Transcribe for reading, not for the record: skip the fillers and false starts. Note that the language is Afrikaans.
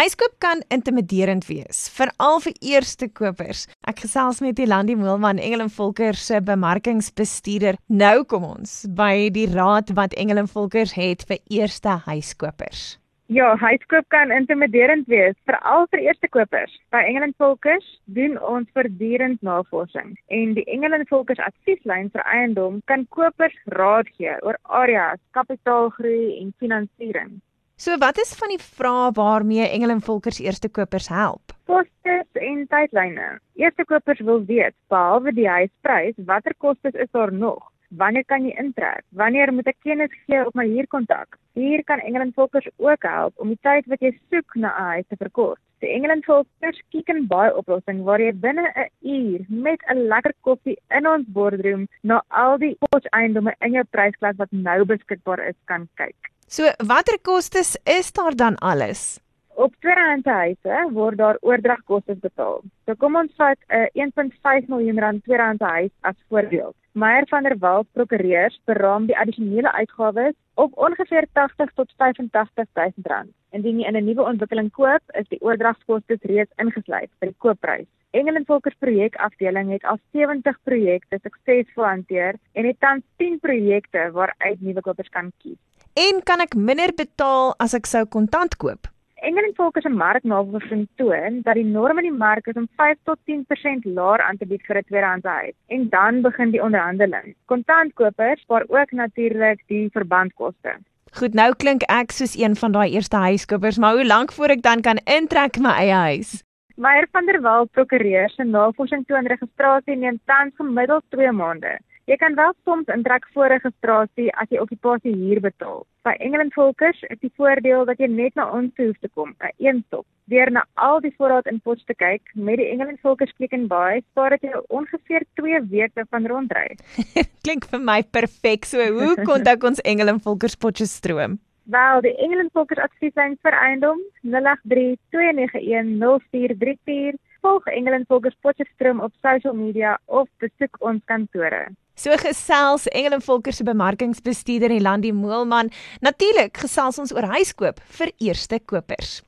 Huiskoop kan intimiderend wees, veral vir eerste kopers. Ek gesels met Yolandi Moelman, Engel & Volkers se bemarkingsbestuurder. Nou kom ons by die raad wat Engel & Volkers het vir eerste huiskopers. Ja, huiskoop kan intimiderend wees, veral vir eerste kopers. By Engel & Volkers doen ons voortdurend navorsing en die Engel & Volkers advieslyn vir eiendom kan kopers raad gee oor areas, kapitaalgroei en finansiering. So wat is van die vrae waarmee Engel & Volkers eerste kopers help? Kostes en tydlyne. Eerste kopers wil weet, behalwe die huisprys, watter kostes is daar nog? Wanneer kan jy intrek? Wanneer moet ek kennis gee op my huurkontak? Hier kan Engel & Volkers ook help om die tyd wat jy soek na 'n huis te verkort. Die Engel & Volkers Kiek n Baai oplossing waar jy binne 'n uur met 'n lekker koffie in ons boardroom na al die eiendomme in jou prysklas wat nou beskikbaar is kan kyk. So watter kostes is daar dan alles? Op tweedehandse huise word daar oordragkostes betaal. So kom ons vat 'n 1.5 miljoen rand tweedehandse huis as voorbeeld. Meyer van der Walt prokureurs beraam die addisionele uitgawes op ongeveer 80 tot 85.000 rand. Indien jy in 'n nuwe ontwikkeling koop, is die oordragskostes reeds ingesluit by die koopprys. Engel & Volkers projekafdeling het al 70 projekte suksesvol hanteer en het tans 10 projekte waaruit nuwe kopers kan kies. En kan ek minder betaal as ek sou kontant koop? Engel & Volkers se marknavorsing toon dat die norm in die mark is om 5 tot 10% laer aan te bied vir 'n tweedehandse huis. En dan begin die onderhandeling. Kontantkopers spaar ook natuurlik die verbandkoste. Goed, nou klink ek soos een van daai eerste huiskopers, maar hoe lank voor ek dan kan intrek my eie huis? Meyer van der Walt prokureurs se navorsing toon registrasie neem tans gemiddeld 2 maande. Jy kan wel soms intrek voor registrasie as jy okkupasie huur betaal. By Engel & Volkers is die voordeel dat jy net na ons toe hoef te kom, 'n eenstop. Deur na al die voorraad in pots te kyk, met die Engel & Volkers Kiek n Baai, spaar dit jou ongeveer 2 weke van rondry. Klink vir my perfek. So hoe kontak ons Engel & Volkers Potchefstroom? Wel, die Engel & Volkers advieslyn vir eiendom 083 291 0434. Volg Engel & Volkers Potchefstroom op social media of besoek ons kantore. So gesels Engel & Volkers se bemarkingsbestuurder Yolandi Moelman. Natuurlik gesels ons oor huiskoop vir eerste kopers.